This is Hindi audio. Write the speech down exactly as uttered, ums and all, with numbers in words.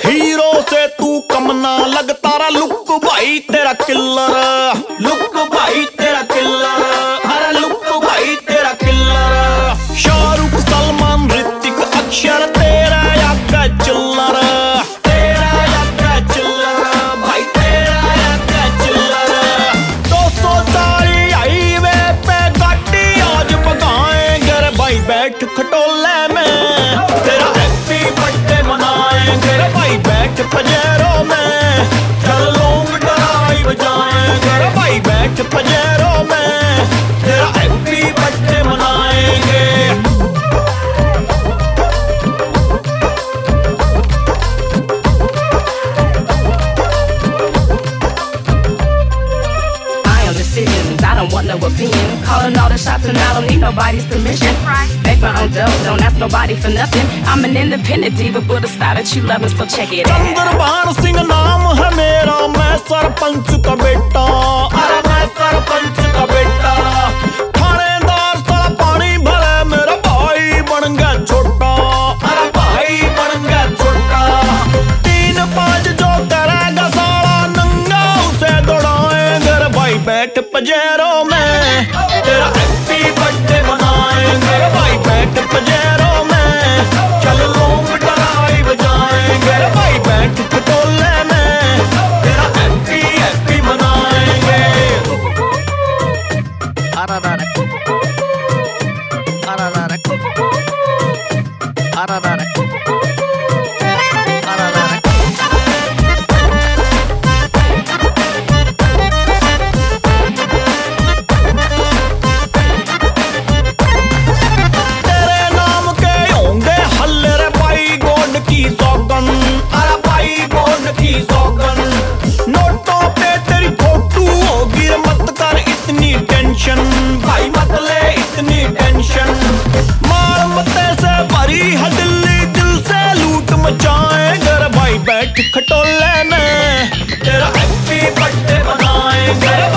हीरो से तू कम ना लगता रा, लुक भाई तेरा किल्लर, लुक भाई तेरा किल्लर, अरे लुक भाई तेरा किल्लर। शाहरुख सलमान ऋतिक अक्षर तेरा याका चिल्लर, तेरा याका चिल्लर, भाई तेरा याका चिल्लर। दो सौ चाली हाईवे पे गाड़ी आज भगाएंगे रे भाई बैठ खटोले में, तेरा हैप्पी बर्थडे मनाएंगे रे भाई बैठ पजेरों में, चल लॉन्ग ड्राइव जाएंगे रे भाई बैठ पजेरों में, तेरा हैप्पी बर्थडे मनाएंगे। I don't want no opinion. Calling all the shots and I don't need nobody's permission. Make my own dough, don't ask nobody for nothing. I'm an independent diva, but a style that you loving, so check it out. Chandrabhan Singh नाम है मेरा, मैं सरपंच का बेटा, अरे मैं सरपंच का बेटा। थानेदार साला पानी भरे मेरा भाई बन गया छोटा, अरे भाई बन गया छोटा। तीन पाँच जो करेगा साला नंगा उसे दौड़ाएंगे रे भाई बैठ पजेरों में, तेरा हैप्पी बर्थडे मनाएंगे रे भाई बैठ पजेरों में, चल लॉन्ग ड्राइव जाएंगे रे भाई बैठ खटोले में, तेरा हैप्पी हैप्पी मनाएंगे। नोटों पे तेरी फोटो होगी रे मत कर इतनी टेंशन, भाई मत ले इतनी टेंशन। मार मते से भरी है दिल्ली, दिल से लूट मचाएंगे रे भाई बैठ खटोले में, तेरा हैप्पी बर्थडे मनाएंगे।